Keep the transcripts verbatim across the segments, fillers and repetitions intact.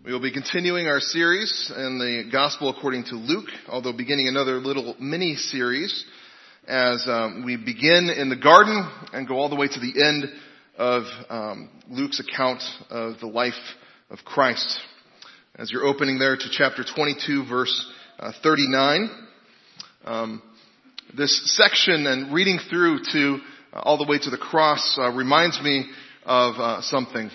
We will be continuing our series in the Gospel according to Luke, although beginning another little mini-series as um, we begin in the garden and go all the way to the end of um, Luke's account of the life of Christ. As you're opening there to chapter twenty-two, verse uh, thirty-nine, um, this section and reading through to uh, all the way to the cross uh, reminds me of uh, something.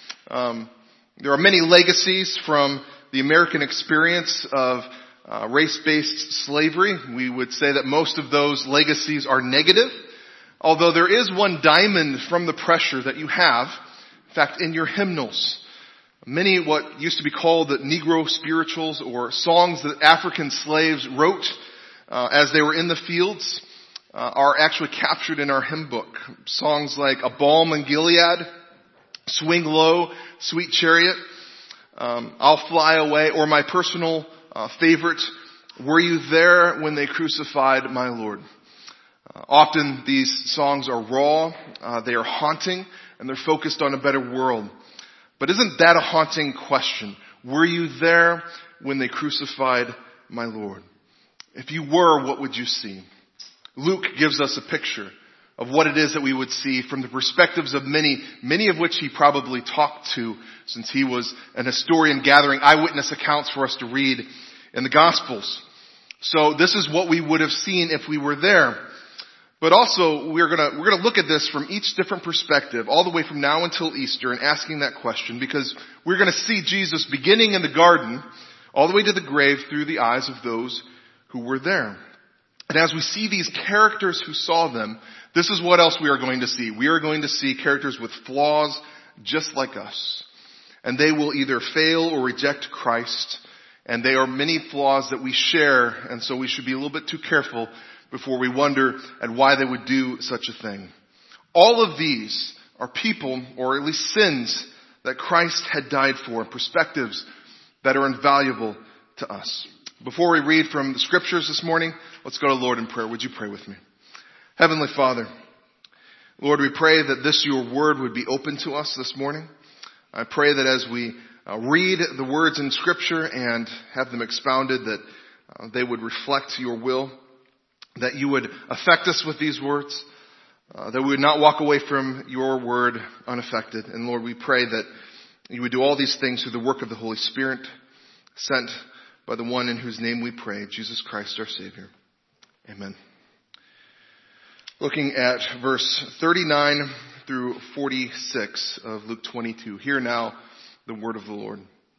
Um, There are many legacies from the American experience of uh, race-based slavery. We would say that most of those legacies are negative, although there is one diamond from the pressure that you have, in fact, in your hymnals. Many what used to be called the Negro spirituals or songs that African slaves wrote uh, as they were in the fields uh, are actually captured in our hymn book. Songs like A Balm in Gilead, Swing Low, Sweet Chariot, um, I'll Fly Away, or my personal uh, favorite, Were You There When They Crucified My Lord? Uh, often these songs are raw, uh, they are haunting, and they're focused on a better world. But isn't that a haunting question? Were you there when they crucified my Lord? If you were, what would you see? Luke gives us a picture of what it is that we would see from the perspectives of many, many of which he probably talked to since he was an historian gathering eyewitness accounts for us to read in the Gospels. So this is what we would have seen if we were there. But also we're gonna, we're gonna look at this from each different perspective all the way from now until Easter and asking that question because we're gonna see Jesus beginning in the garden all the way to the grave through the eyes of those who were there. And as we see these characters who saw them, this is what else we are going to see. We are going to see characters with flaws just like us. And they will either fail or reject Christ. And they are many flaws that we share. And so we should be a little bit too careful before we wonder at why they would do such a thing. All of these are people, or at least sins, that Christ had died for. Perspectives that are invaluable to us. Before we read from the scriptures this morning, let's go to the Lord in prayer. Would you pray with me? Heavenly Father, Lord, we pray that this, your word, would be open to us this morning. I pray that as we uh, read the words in scripture and have them expounded, that uh, they would reflect your will, that you would affect us with these words, uh, that we would not walk away from your word unaffected. And Lord, we pray that you would do all these things through the work of the Holy Spirit, sent by the one in whose name we pray, Jesus Christ our Savior. Amen. Looking at verse thirty-nine through forty-six of Luke twenty-two. Hear now the word of the Lord.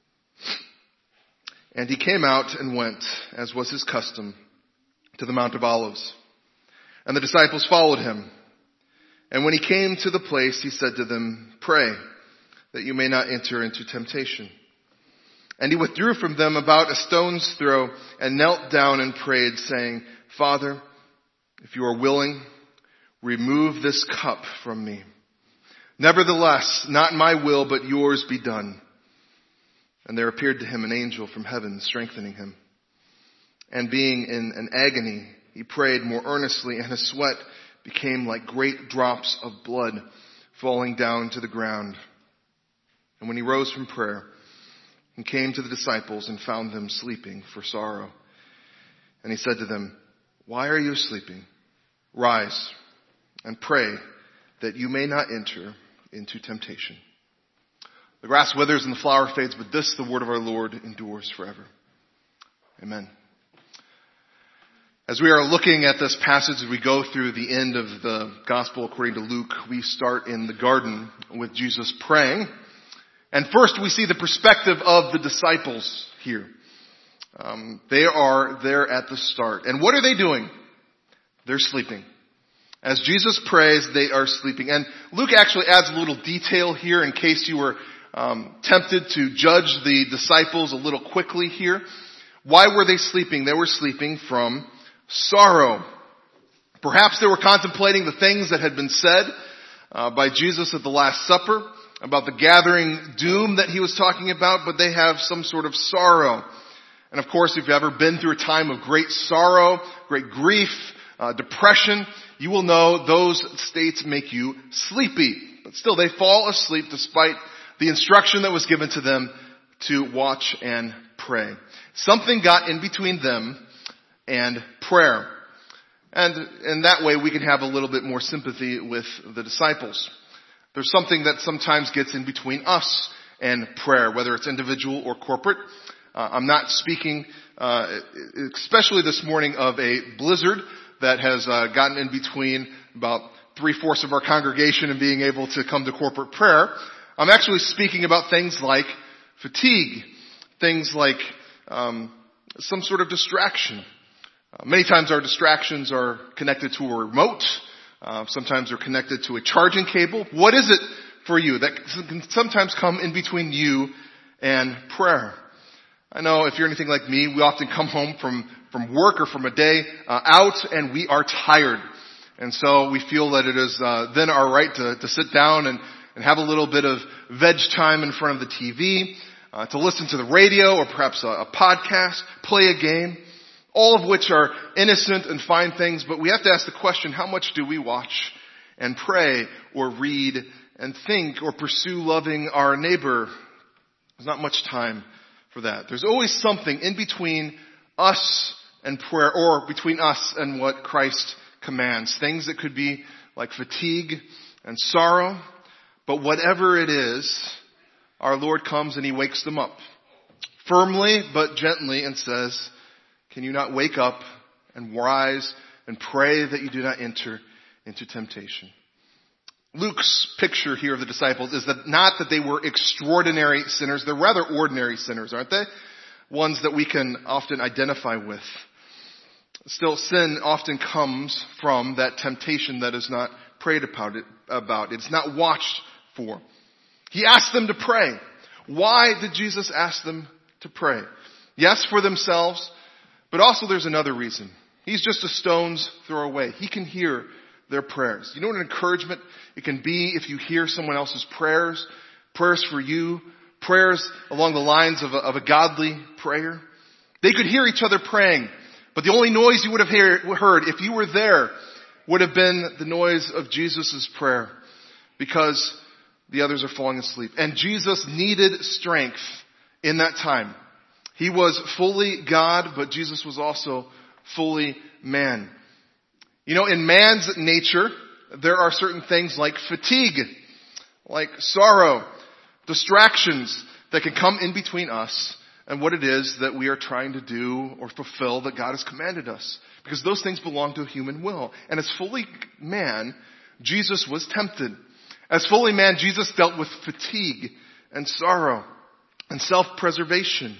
And he came out and went, as was his custom, to the Mount of Olives. And the disciples followed him. And when he came to the place, he said to them, Pray, that you may not enter into temptation. And he withdrew from them about a stone's throw and knelt down and prayed, saying, Father, if you are willing, remove this cup from me. Nevertheless, not my will, but yours be done. And there appeared to him an angel from heaven, strengthening him. And being in an agony, he prayed more earnestly, and his sweat became like great drops of blood falling down to the ground. And when he rose from prayer, and came to the disciples and found them sleeping for sorrow. And he said to them, Why are you sleeping? Rise and pray that you may not enter into temptation. The grass withers and the flower fades, but this, the word of our Lord, endures forever. Amen. As we are looking at this passage, as we go through the end of the Gospel according to Luke, we start in the garden with Jesus praying. And first we see the perspective of the disciples here. Um, they are there at the start. And what are they doing? They're sleeping. As Jesus prays, they are sleeping. And Luke actually adds a little detail here in case you were um, tempted to judge the disciples a little quickly here. Why were they sleeping? They were sleeping from sorrow. Perhaps they were contemplating the things that had been said uh, by Jesus at the Last Supper, about the gathering doom that he was talking about, but they have some sort of sorrow. And of course, if you've ever been through a time of great sorrow, great grief, uh, depression, you will know those states make you sleepy. But still, they fall asleep despite the instruction that was given to them to watch and pray. Something got in between them and prayer. And in that way, we can have a little bit more sympathy with the disciples. There's something that sometimes gets in between us and prayer, whether it's individual or corporate. Uh, I'm not speaking, uh, especially this morning, of a blizzard that has uh, gotten in between about three-fourths of our congregation and being able to come to corporate prayer. I'm actually speaking about things like fatigue, things like um, some sort of distraction. Uh, many times our distractions are connected to a remote. Uh, sometimes they're connected to a charging cable. What is it for you that can sometimes come in between you and prayer? I know if you're anything like me, we often come home from, from work or from a day uh, out and we are tired. And so we feel that it is uh, then our right to, to sit down and, and have a little bit of veg time in front of the T V, uh, to listen to the radio or perhaps a, a podcast, play a game, all of which are innocent and fine things. But we have to ask the question, how much do we watch and pray or read and think or pursue loving our neighbor? There's not much time for that. There's always something in between us and prayer, or between us and what Christ commands. Things that could be like fatigue and sorrow. But whatever it is, our Lord comes and He wakes them up firmly but gently and says, can you not wake up and rise and pray that you do not enter into temptation? Luke's picture here of the disciples is that not that they were extraordinary sinners. They're rather ordinary sinners, aren't they? Ones that we can often identify with. Still, sin often comes from that temptation that is not prayed about. It, about. It's not watched for. He asked them to pray. Why did Jesus ask them to pray? Yes, for themselves, but also there's another reason. He's just a stone's throw away. He can hear their prayers. You know what an encouragement it can be if you hear someone else's prayers, prayers for you, prayers along the lines of a, of a godly prayer. They could hear each other praying, but the only noise you would have hear, heard if you were there would have been the noise of Jesus' prayer, because the others are falling asleep. And Jesus needed strength in that time. He was fully God, but Jesus was also fully man. You know, in man's nature, there are certain things like fatigue, like sorrow, distractions that can come in between us and what it is that we are trying to do or fulfill that God has commanded us. Because those things belong to a human will. And as fully man, Jesus was tempted. As fully man, Jesus dealt with fatigue and sorrow and self-preservation.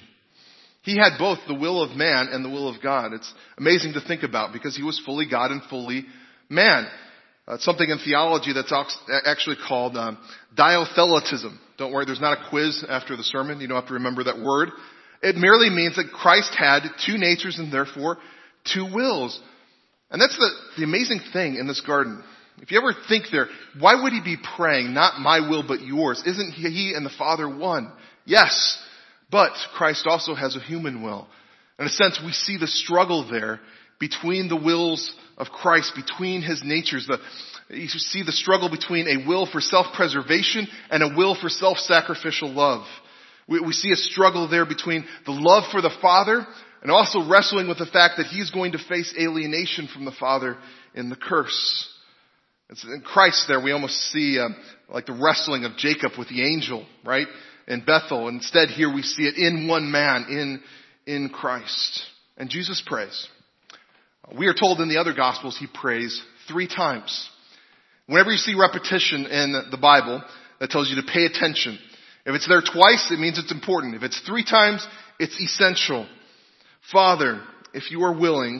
He had both the will of man and the will of God. It's amazing to think about because he was fully God and fully man. Uh, it's something in theology that's actually called um, diotheletism. Don't worry, there's not a quiz after the sermon. You don't have to remember that word. It merely means that Christ had two natures and therefore two wills. And that's the, the amazing thing in this garden. If you ever think there, why would he be praying, not my will but yours? Isn't he and the Father one? Yes. But Christ also has a human will. In a sense, we see the struggle there between the wills of Christ, between his natures. The, you see the struggle between a will for self-preservation and a will for self-sacrificial love. We, we see a struggle there between the love for the Father and also wrestling with the fact that he's going to face alienation from the Father in the curse. It's in Christ there we almost see uh, like the wrestling of Jacob with the angel, right? In Bethel. Instead, here we see it in one man, in, in Christ. And Jesus prays. We are told in the other Gospels he prays three times. Whenever you see repetition in the Bible, that tells you to pay attention. If it's there twice, it means it's important. If it's three times, it's essential. Father, if you are willing,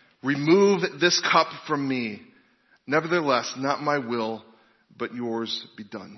remove this cup from me. Nevertheless, not my will, but yours be done.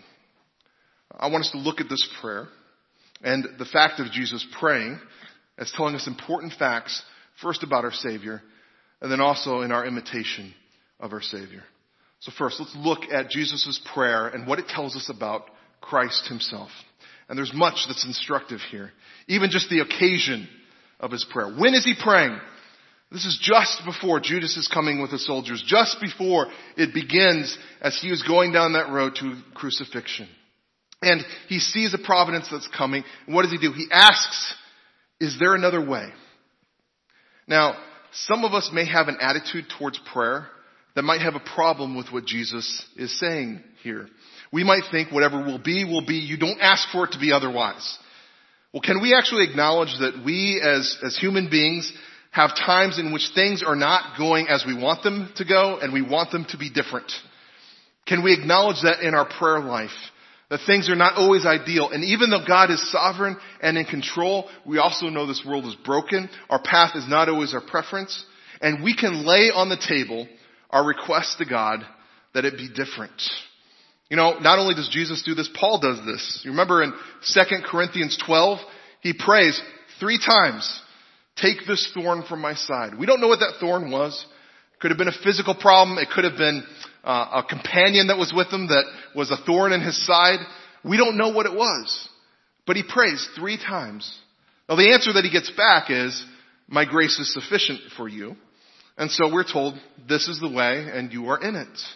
I want us to look at this prayer and the fact of Jesus praying as telling us important facts, first about our Savior, and then also in our imitation of our Savior. So first, let's look at Jesus' prayer and what it tells us about Christ himself. And there's much that's instructive here. Even just the occasion of his prayer. When is he praying? This is just before Judas is coming with the soldiers. Just before it begins as he is going down that road to crucifixion. And he sees a providence that's coming. And what does he do? He asks, is there another way? Now, some of us may have an attitude towards prayer that might have a problem with what Jesus is saying here. We might think whatever will be, will be. You don't ask for it to be otherwise. Well, can we actually acknowledge that we as, as human beings have times in which things are not going as we want them to go and we want them to be different? Can we acknowledge that in our prayer life? That things are not always ideal. And even though God is sovereign and in control, we also know this world is broken. Our path is not always our preference. And we can lay on the table our request to God that it be different. You know, not only does Jesus do this, Paul does this. You remember in Second Corinthians twelve, he prays three times, take this thorn from my side. We don't know what that thorn was. It could have been a physical problem. It could have been uh, a companion that was with him that was a thorn in his side. We don't know what it was. But he prays three times. Now the answer that he gets back is, my grace is sufficient for you. And so we're told, this is the way and you are in it.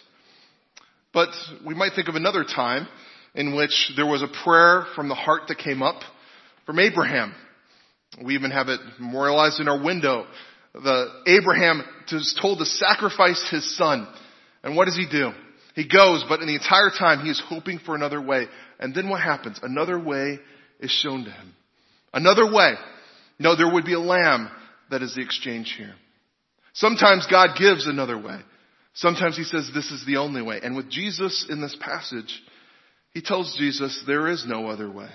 But we might think of another time in which there was a prayer from the heart that came up from Abraham. We even have it memorialized in our window. The Abraham is told to sacrifice his son. And what does he do? He goes, but in the entire time he is hoping for another way. And then what happens? Another way is shown to him. Another way. No, there would be a lamb that is the exchange here. Sometimes God gives another way. Sometimes he says this is the only way. And with Jesus in this passage, he tells Jesus there is no other way.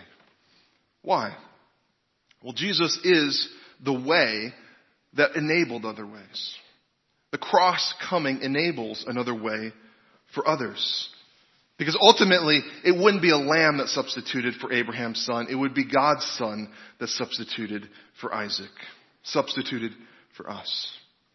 Why? Well, Jesus is the way that enabled other ways. The cross coming enables another way for others. Because ultimately, it wouldn't be a lamb that substituted for Abraham's son. It would be God's son that substituted for Isaac. Substituted for us.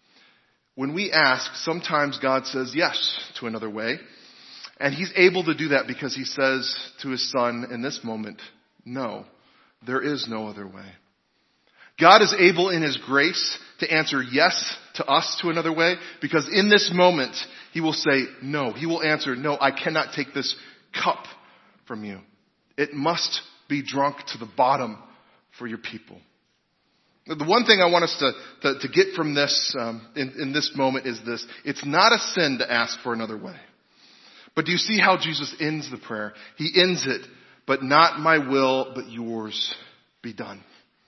When we ask, sometimes God says yes to another way. And he's able to do that because he says to his son in this moment, no, there is no other way. God is able in his grace to answer yes to us to another way, because in this moment he will say no. He will answer, no, I cannot take this cup from you. It must be drunk to the bottom for your people. The one thing I want us to, to, to get from this um, in, in this moment is this. It's not a sin to ask for another way. But do you see how Jesus ends the prayer? He ends it, but not my will, but yours be done.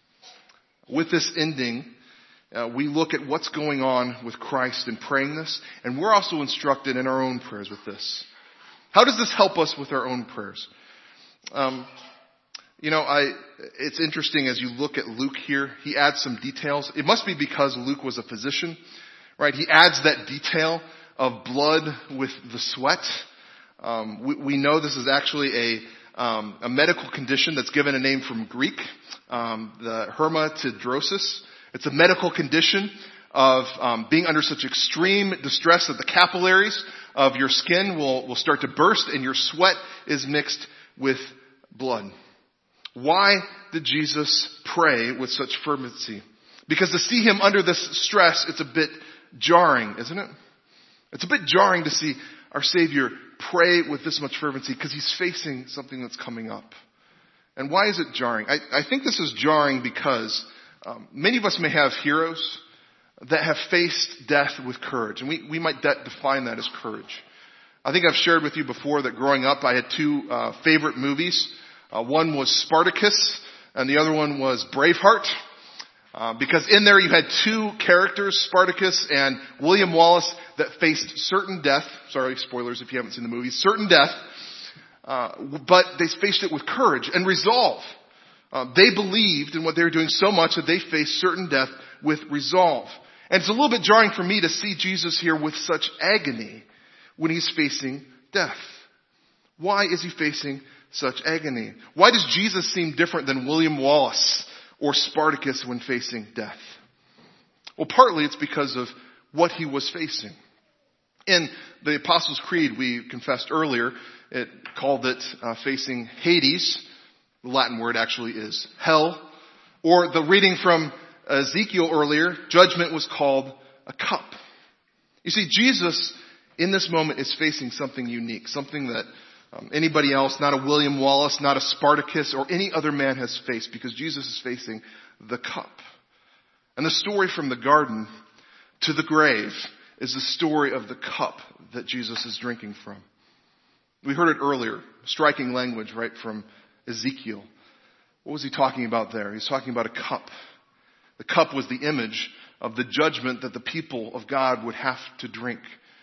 With this ending, uh, we look at what's going on with Christ in praying this, and we're also instructed in our own prayers with this. How does this help us with our own prayers? Um, you know, I, it's interesting as you look at Luke here, he adds some details. It must be because Luke was a physician, right? He adds that detail of blood with the sweat. Um, we, we know this is actually a, um, a medical condition that's given a name from Greek, um, the hermatidrosis. It's a medical condition of um, being under such extreme distress that the capillaries of your skin will, will start to burst and your sweat is mixed with blood. Why did Jesus pray with such fervency? Because to see him under this stress, it's a bit jarring, isn't it? It's a bit jarring to see our Savior pray with this much fervency because he's facing something that's coming up. And why is it jarring? I, I think this is jarring because um, many of us may have heroes that have faced death with courage. And we, we might de- define that as courage. I think I've shared with you before that growing up I had two uh, favorite movies. Uh, one was Spartacus and the other one was Braveheart. Uh, because in there you had two characters, Spartacus and William Wallace, that faced certain death. Sorry, spoilers if you haven't seen the movie. Certain death. Uh, but they faced it with courage and resolve. Uh, they believed in what they were doing so much that they faced certain death with resolve. And it's a little bit jarring for me to see Jesus here with such agony when he's facing death. Why is he facing such agony? Why does Jesus seem different than William Wallace or Spartacus when facing death? Well, partly it's because of what he was facing. In the Apostles' Creed we confessed earlier, it called it uh, facing Hades. The Latin word actually is hell. Or the reading from Ezekiel earlier, judgment was called a cup. You see, Jesus in this moment is facing something unique, something that um, anybody else, not a William Wallace, not a Spartacus, or any other man has faced, because Jesus is facing the cup. And the story from the garden to the grave is the story of the cup that Jesus is drinking from. We heard it earlier, striking language right from Ezekiel. What was he talking about there? He's talking about a cup. The cup was the image of the judgment that the people of God would have to drink.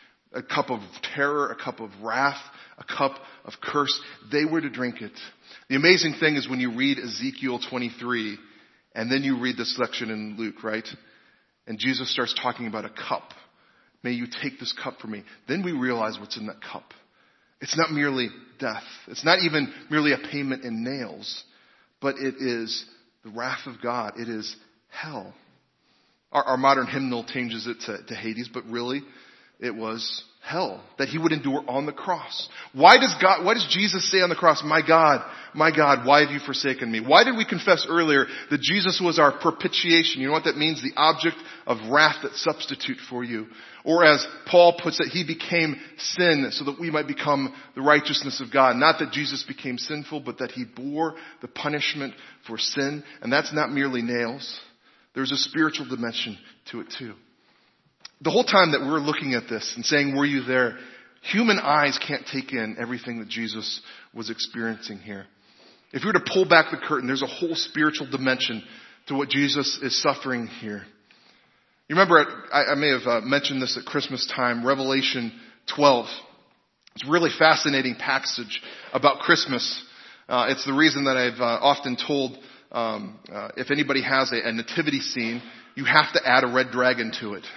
A cup of terror, a cup of wrath, a cup of curse. They were to drink it. The amazing thing is when you read Ezekiel twenty-three, and then you read this section in Luke, right? And Jesus starts talking about a cup. May you take this cup from me. Then we realize what's in that cup. It's not merely death. It's not even merely a payment in nails. But it is the wrath of God. It is hell. Our, our modern hymnal changes it to, to Hades, but really it was hell that he would endure on the cross. Why does God, why does Jesus say on the cross, my God, my God, why have you forsaken me? Why did we confess earlier that Jesus was our propitiation? You know what that means? The object of wrath, that substitute for you. Or as Paul puts it, he became sin so that we might become the righteousness of God. Not that Jesus became sinful, but that he bore the punishment for sin. And that's not merely nails. There's a spiritual dimension to it too. The whole time that we're looking at this and saying, were you there? Human eyes can't take in everything that Jesus was experiencing here. If you were to pull back the curtain, there's a whole spiritual dimension to what Jesus is suffering here. You remember, I, I may have uh, mentioned this at Christmas time, Revelation twelve. It's a really fascinating passage about Christmas. Uh, it's the reason that I've uh, often told, um, uh, if anybody has a, a nativity scene, you have to add a red dragon to it.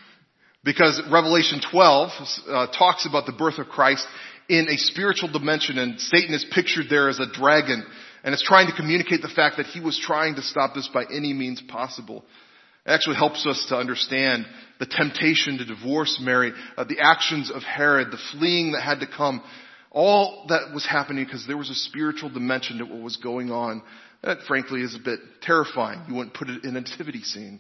Because Revelation twelve uh, talks about the birth of Christ in a spiritual dimension, and Satan is pictured there as a dragon, and it's trying to communicate the fact that he was trying to stop this by any means possible. It actually helps us to understand the temptation to divorce Mary, uh, the actions of Herod, the fleeing that had to come. All that was happening because there was a spiritual dimension to what was going on. That frankly is a bit terrifying. You wouldn't put it in a nativity scene.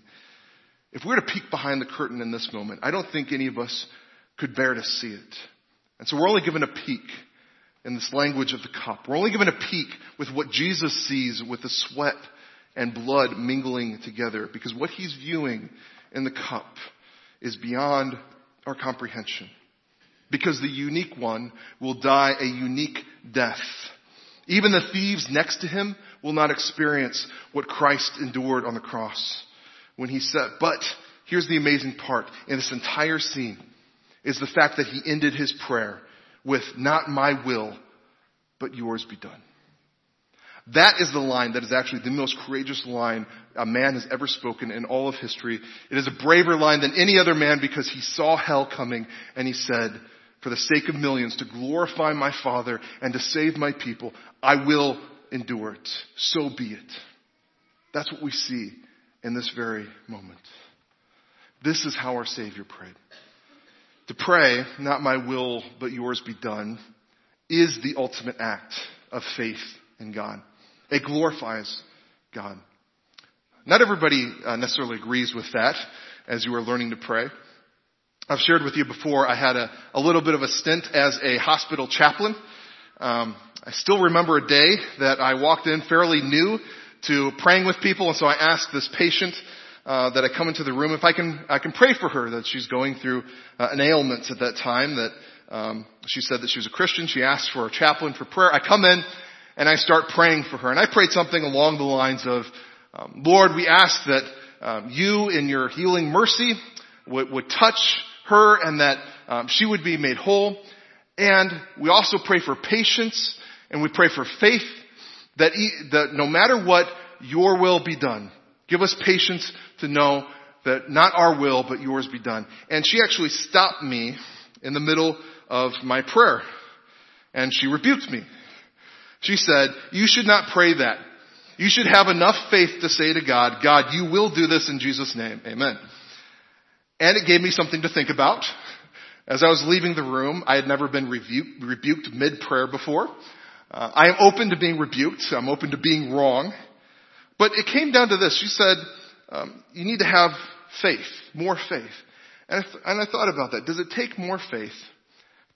If we were to peek behind the curtain in this moment, I don't think any of us could bear to see it. And so we're only given a peek in this language of the cup. We're only given a peek with what Jesus sees with the sweat and blood mingling together, because what he's viewing in the cup is beyond our comprehension. Because the unique one will die a unique death. Even the thieves next to him will not experience what Christ endured on the cross. When he said, but here's the amazing part in this entire scene is the fact that he ended his prayer with, not my will, but yours be done. That is the line that is actually the most courageous line a man has ever spoken in all of history. It is a braver line than any other man because he saw hell coming and he said, for the sake of millions, to glorify my Father and to save my people, I will endure it. So be it. That's what we see in this very moment. This is how our Savior prayed. To pray, not my will, but yours be done, is the ultimate act of faith in God. It glorifies God. Not everybody uh, necessarily agrees with that as you are learning to pray. I've shared with you before, I had a, a little bit of a stint as a hospital chaplain. Um, I still remember a day that I walked in fairly new to praying with people, and so I asked this patient uh, that I come into the room if I can I can pray for her, that she's going through uh, an ailment at that time. That um, she said that she was a Christian. She asked for a chaplain for prayer. I come in and I start praying for her, and I prayed something along the lines of, um, Lord, we ask that um, you in your healing mercy would, would touch her, and that um, she would be made whole. And we also pray for patience, and we pray for faith, that, e- that no matter what, your will be done. Give us patience to know that not our will, but yours be done. And she actually stopped me in the middle of my prayer, and she rebuked me. She said, you should not pray that. You should have enough faith to say to God, God, you will do this in Jesus' name. Amen. And it gave me something to think about. As I was leaving the room, I had never been rebuked, rebuked mid-prayer before. Uh, I am open to being rebuked. I'm open to being wrong. But it came down to this. She said, um, you need to have faith, more faith. And I, th- and I thought about that. Does it take more faith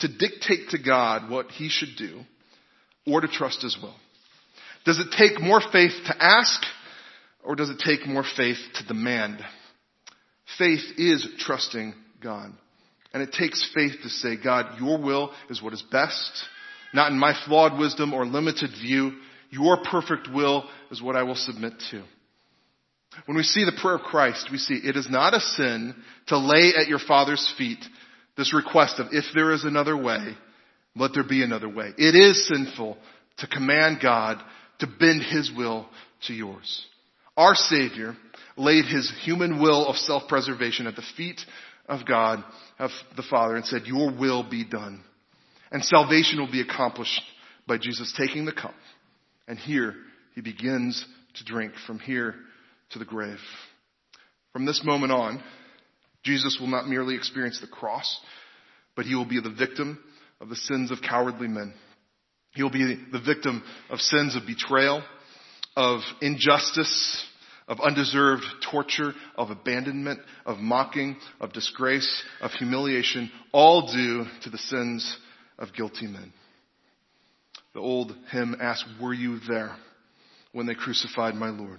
to dictate to God what he should do or to trust his will? Does it take more faith to ask, or does it take more faith to demand? Faith is trusting God. And it takes faith to say, God, your will is what is best, not in my flawed wisdom or limited view. Your perfect will is what I will submit to. When we see the prayer of Christ, we see it is not a sin to lay at your Father's feet this request of, if there is another way, let there be another way. It is sinful to command God to bend his will to yours. Our Savior laid his human will of self-preservation at the feet of God, of the Father, and said, your will be done. And salvation will be accomplished by Jesus taking the cup. And here he begins to drink from here to the grave. From this moment on, Jesus will not merely experience the cross, but he will be the victim of the sins of cowardly men. He will be the victim of sins of betrayal, of injustice, of undeserved torture, of abandonment, of mocking, of disgrace, of humiliation, all due to the sins of guilty men. The old hymn asks, were you there when they crucified my Lord?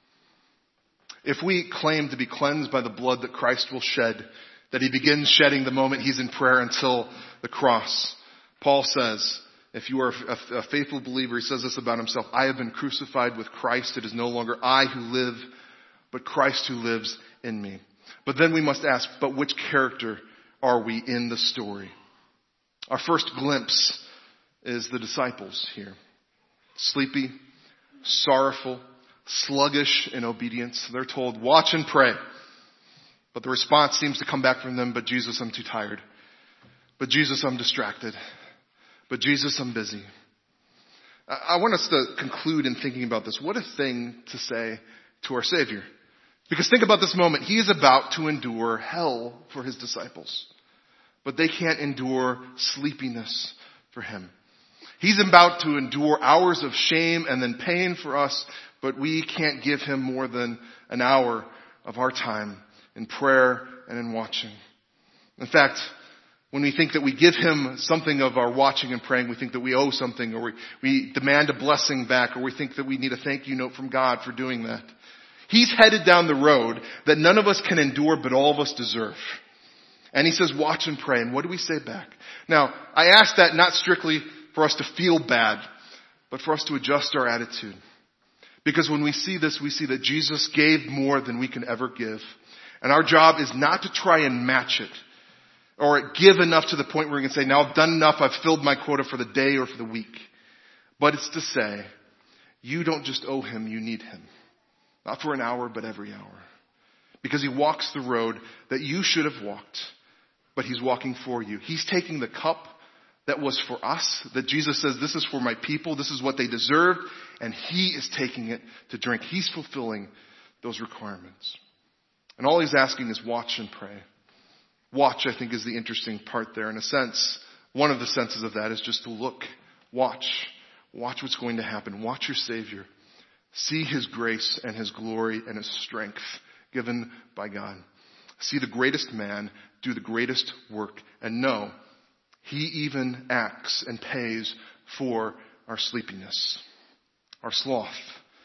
If we claim to be cleansed by the blood that Christ will shed, that he begins shedding the moment he's in prayer until the cross, Paul says, if you are a, a faithful believer, he says this about himself, I have been crucified with Christ. It is no longer I who live, but Christ who lives in me. But then we must ask, but which character are we in the story? Our first glimpse is the disciples here. Sleepy, sorrowful, sluggish in obedience. They're told, watch and pray. But the response seems to come back from them, but Jesus, I'm too tired. But Jesus, I'm distracted. But Jesus, I'm busy. I want us to conclude in thinking about this. What a thing to say to our Savior. Because think about this moment. He is about to endure hell for his disciples. But they can't endure sleepiness for him. He's about to endure hours of shame and then pain for us, but we can't give him more than an hour of our time in prayer and in watching. In fact, when we think that we give him something of our watching and praying, we think that we owe something, or we, we demand a blessing back, or we think that we need a thank you note from God for doing that. He's headed down the road that none of us can endure, but all of us deserve. And he says, watch and pray. And what do we say back? Now, I ask that not strictly for us to feel bad, but for us to adjust our attitude. Because when we see this, we see that Jesus gave more than we can ever give. And our job is not to try and match it, or give enough to the point where we can say, now I've done enough, I've filled my quota for the day or for the week. But it's to say, you don't just owe him, you need him. Not for an hour, but every hour. Because he walks the road that you should have walked, but he's walking for you. He's taking the cup that was for us, that Jesus says, this is for my people, this is what they deserved, and he is taking it to drink. He's fulfilling those requirements. And all he's asking is watch and pray. Watch, I think, is the interesting part there. In a sense, one of the senses of that is just to look, watch, watch what's going to happen. Watch your Savior. See his grace and his glory and his strength given by God. See the greatest man do the greatest work, and know he even acts and pays for our sleepiness, our sloth,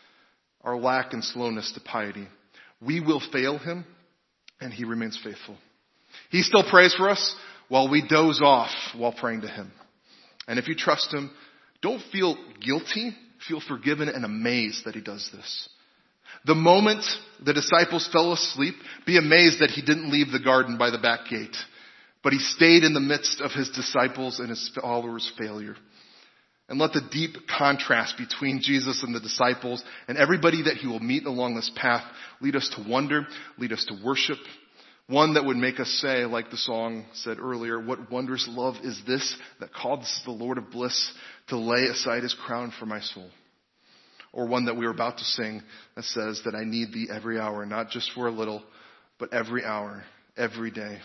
our lack and slowness to piety. We will fail him, and he remains faithful. He still prays for us while we doze off while praying to him. And if you trust him, don't feel guilty. Feel forgiven and amazed that he does this. The moment the disciples fell asleep, be amazed that he didn't leave the garden by the back gate, but he stayed in the midst of his disciples and his followers' failure. And let the deep contrast between Jesus and the disciples and everybody that he will meet along this path lead us to wonder, lead us to worship. One that would make us say, like the song said earlier, what wondrous love is this that calls the Lord of bliss to lay aside his crown for my soul. Or one that we were about to sing that says that I need thee every hour, not just for a little, but every hour, every day.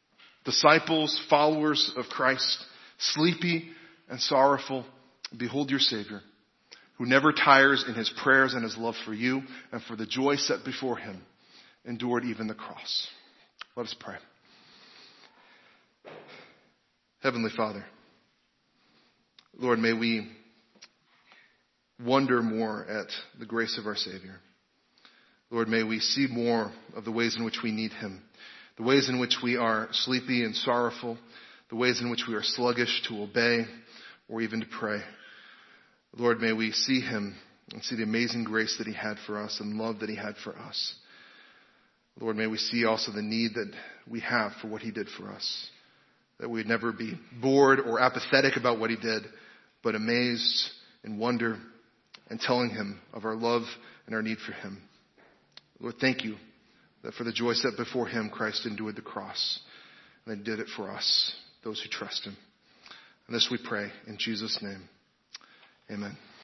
Disciples, followers of Christ, sleepy and sorrowful, behold your Savior, who never tires in his prayers and his love for you, and for the joy set before him, endured even the cross. Let us pray. Heavenly Father, Lord, may we wonder more at the grace of our Savior. Lord, may we see more of the ways in which we need Him, the ways in which we are sleepy and sorrowful, the ways in which we are sluggish to obey or even to pray. Lord, may we see Him and see the amazing grace that He had for us and love that He had for us. Lord, may we see also the need that we have for what He did for us, that we would never be bored or apathetic about what He did, but amazed and wonder and telling Him of our love and our need for Him. Lord, thank You that for the joy set before Him, Christ endured the cross, and He did it for us, those who trust Him. And this we pray in Jesus' name. Amen.